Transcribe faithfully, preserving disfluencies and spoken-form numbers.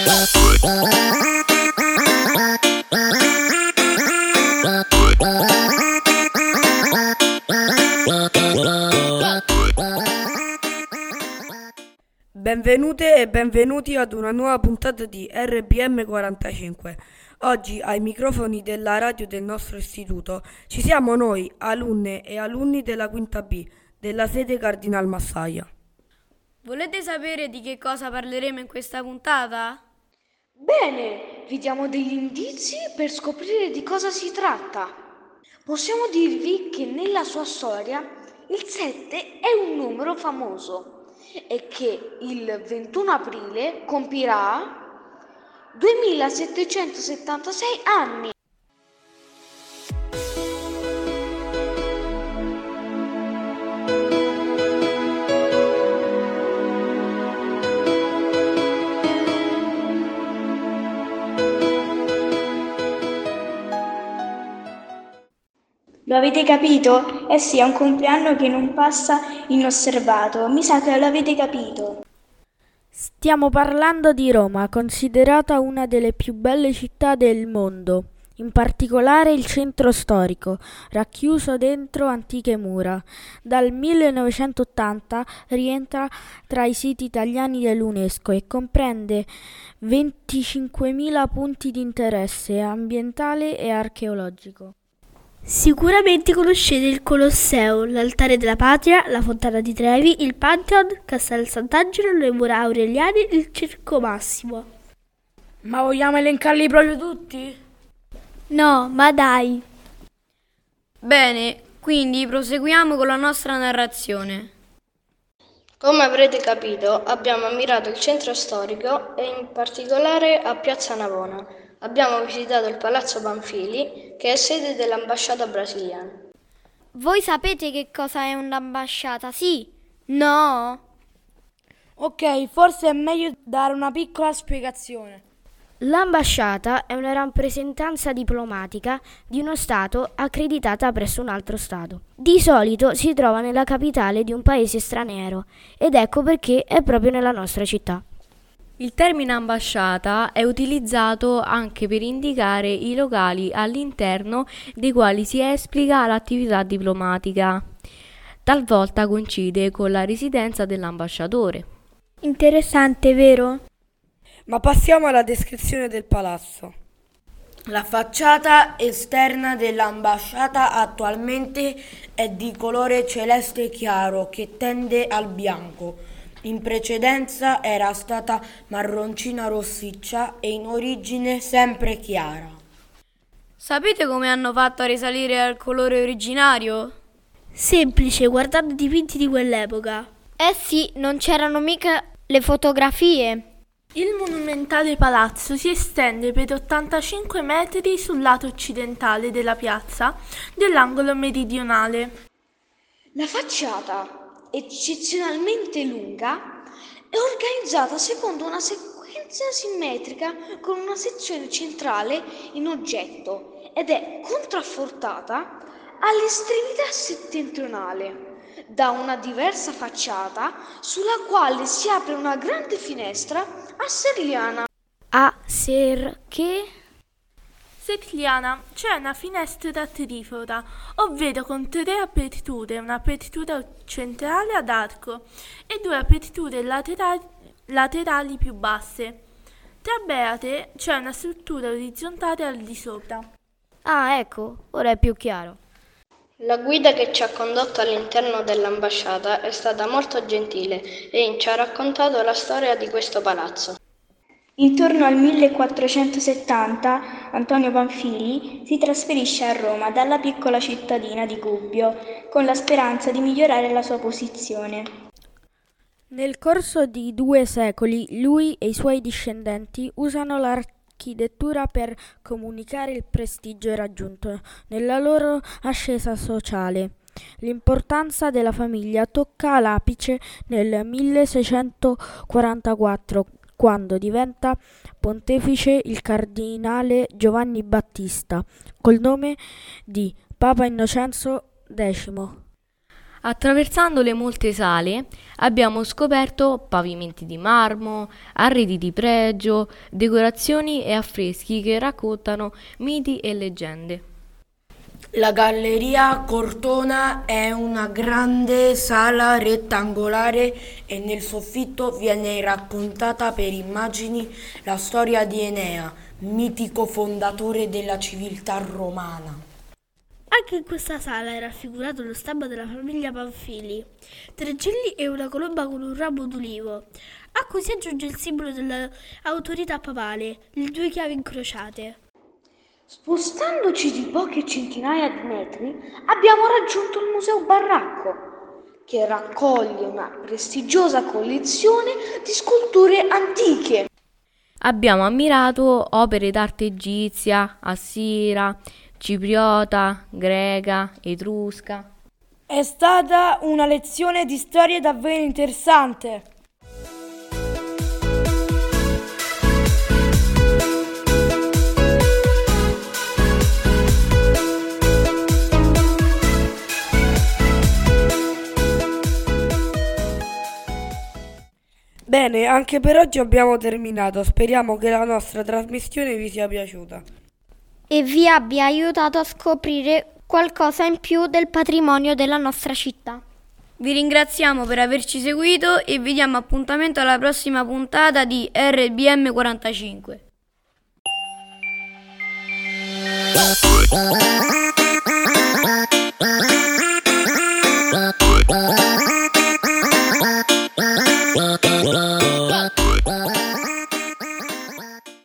Benvenute e benvenuti ad una nuova puntata di R B M quarantacinque. Oggi ai microfoni della radio del nostro istituto ci siamo noi, alunne e alunni della quinta B della sede Cardinal Massaia. Volete sapere di che cosa parleremo in questa puntata? Bene, vi diamo degli indizi per scoprire di cosa si tratta. Possiamo dirvi che nella sua storia il sette è un numero famoso e che il ventuno aprile compirà duemilasettecentosettantasei anni. Lo avete capito? Eh sì, è un compleanno che non passa inosservato. Mi sa che lo avete capito. Stiamo parlando di Roma, considerata una delle più belle città del mondo, in particolare il centro storico, racchiuso dentro antiche mura. Dal millenovecentottanta rientra tra i siti italiani dell'UNESCO e comprende venticinquemila punti di interesse ambientale e archeologico. Sicuramente conoscete il Colosseo, l'Altare della Patria, la Fontana di Trevi, il Pantheon, Castel Sant'Angelo, le Mura Aureliane e il Circo Massimo. Ma vogliamo elencarli proprio tutti? No, ma dai! Bene, quindi proseguiamo con la nostra narrazione. Come avrete capito, abbiamo ammirato il centro storico e in particolare a Piazza Navona. Abbiamo visitato il Palazzo Panfili, che è sede dell'ambasciata brasiliana. Voi sapete che cosa è un'ambasciata, sì? No? Ok, forse è meglio dare una piccola spiegazione. L'ambasciata è una rappresentanza diplomatica di uno Stato accreditata presso un altro Stato. Di solito si trova nella capitale di un paese straniero ed ecco perché è proprio nella nostra città. Il termine ambasciata è utilizzato anche per indicare i locali all'interno dei quali si esplica l'attività diplomatica. Talvolta coincide con la residenza dell'ambasciatore. Interessante, vero? Ma passiamo alla descrizione del palazzo. La facciata esterna dell'ambasciata attualmente è di colore celeste chiaro che tende al bianco. In precedenza era stata marroncina rossiccia e in origine sempre chiara. Sapete come hanno fatto a risalire al colore originario? Semplice, guardando i dipinti di quell'epoca. Eh sì, non c'erano mica le fotografie. Il monumentale palazzo si estende per ottantacinque metri sul lato occidentale della piazza dell'angolo meridionale. La facciata, eccezionalmente lunga, è organizzata secondo una sequenza simmetrica con una sezione centrale in oggetto ed è contraffortata all'estremità settentrionale da una diversa facciata sulla quale si apre una grande finestra a serliana. A ser che? Serliana, c'è una finestra trifora, ovvero con tre aperture, un'apertura centrale ad arco e due aperture laterali, laterali più basse. Tra beate c'è una struttura orizzontale al di sopra. Ah, ecco, ora è più chiaro. La guida che ci ha condotto all'interno dell'ambasciata è stata molto gentile e ci ha raccontato la storia di questo palazzo. Intorno al millequattrocentosettanta Antonio Panfili si trasferisce a Roma dalla piccola cittadina di Gubbio con la speranza di migliorare la sua posizione. Nel corso di due secoli lui e i suoi discendenti usano l'architettura per comunicare il prestigio raggiunto nella loro ascesa sociale. L'importanza della famiglia tocca l'apice nel milleseicentoquarantaquattro, quando diventa pontefice il cardinale Giovanni Battista, col nome di Papa Innocenzo decimo. Attraversando le molte sale abbiamo scoperto pavimenti di marmo, arredi di pregio, decorazioni e affreschi che raccontano miti e leggende. La Galleria Cortona è una grande sala rettangolare e nel soffitto viene raccontata per immagini la storia di Enea, mitico fondatore della civiltà romana. Anche in questa sala è raffigurato lo stemma della famiglia Panfili, tre gigli e una colomba con un ramo d'ulivo, a cui si aggiunge il simbolo dell'autorità papale, le due chiavi incrociate. Spostandoci di poche centinaia di metri, abbiamo raggiunto il Museo Baracco, che raccoglie una prestigiosa collezione di sculture antiche. Abbiamo ammirato opere d'arte egizia, assira, cipriota, greca, etrusca. È stata una lezione di storia davvero interessante. Bene, anche per oggi abbiamo terminato. Speriamo che la nostra trasmissione vi sia piaciuta e vi abbia aiutato a scoprire qualcosa in più del patrimonio della nostra città. Vi ringraziamo per averci seguito e vi diamo appuntamento alla prossima puntata di R B M quarantacinque.